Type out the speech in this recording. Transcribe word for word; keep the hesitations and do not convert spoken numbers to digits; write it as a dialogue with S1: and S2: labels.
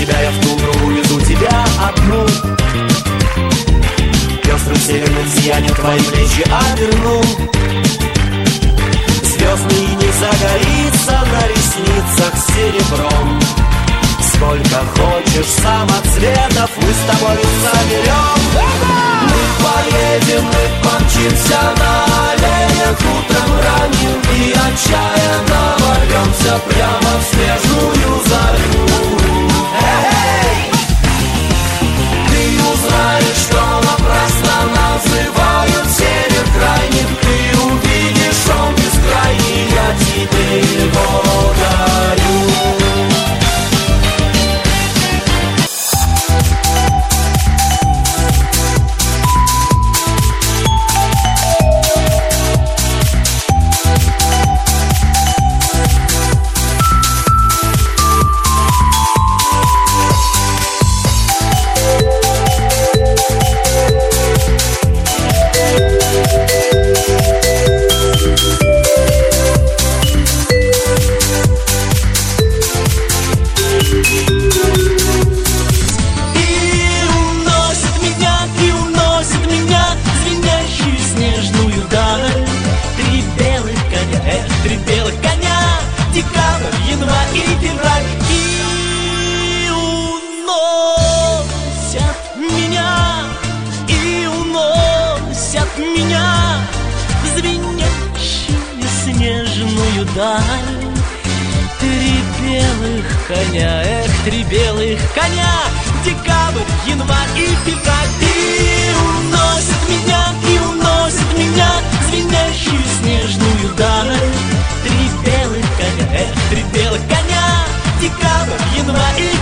S1: тебя я в тундру увезу, тебя одну. Пестрым северным сиянием твои плечи оберну. Звездный не загорится на ресницах серебром. Сколько хочешь самоцветов мы с тобой соберем. Мы поедем, мы помчимся на оленях утром ранним и отчаянно ворвемся прямо в снежную зарю. Эй! Ты узнаешь, что напрасно называют север крайним. Ты увидишь, он бескрайний, я тебе его дарю.
S2: Три белых коня, эх, три белых коня, декабрь, январь и февраль. И уносит меня, и уносит меня звенящую снежную даль. Три белых коня, эх, три белых коня, декабрь, январь и